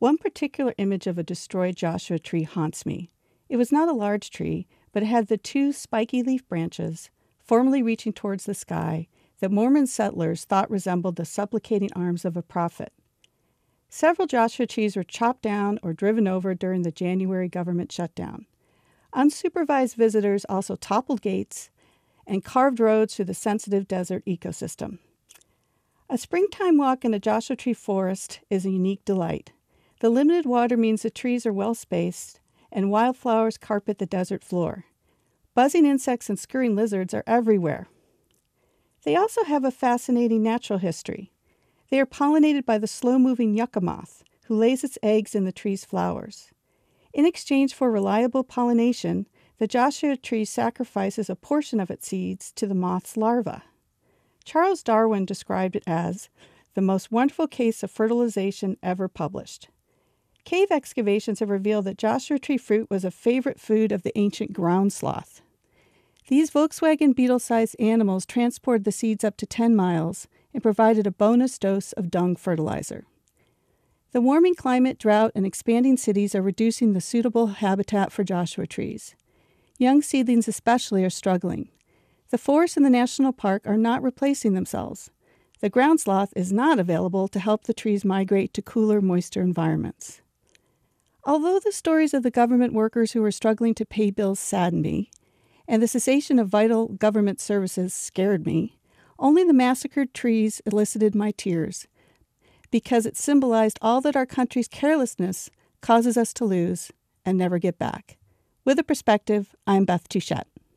One particular image of a destroyed Joshua tree haunts me. It was not a large tree, but it had the two spiky leaf branches, formerly reaching towards the sky, that Mormon settlers thought resembled the supplicating arms of a prophet. Several Joshua trees were chopped down or driven over during the January government shutdown. Unsupervised visitors also toppled gates and carved roads through the sensitive desert ecosystem. A springtime walk in a Joshua tree forest is a unique delight. The limited water means the trees are well spaced, and wildflowers carpet the desert floor. Buzzing insects and scurrying lizards are everywhere. They also have a fascinating natural history. They are pollinated by the slow-moving yucca moth, who lays its eggs in the tree's flowers. In exchange for reliable pollination, the Joshua tree sacrifices a portion of its seeds to the moth's larva. Charles Darwin described it as the most wonderful case of fertilization ever published. Cave excavations have revealed that Joshua tree fruit was a favorite food of the ancient ground sloth. These Volkswagen Beetle-sized animals transported the seeds up to 10 miles and provided a bonus dose of dung fertilizer. The warming climate, drought, and expanding cities are reducing the suitable habitat for Joshua trees. Young seedlings especially are struggling. The forests in the national park are not replacing themselves. The ground sloth is not available to help the trees migrate to cooler, moister environments. Although the stories of the government workers who are struggling to pay bills sadden me, and the cessation of vital government services scared me, only the massacred trees elicited my tears, because it symbolized all that our country's carelessness causes us to lose and never get back. With a Perspective, I'm Beth Touchette.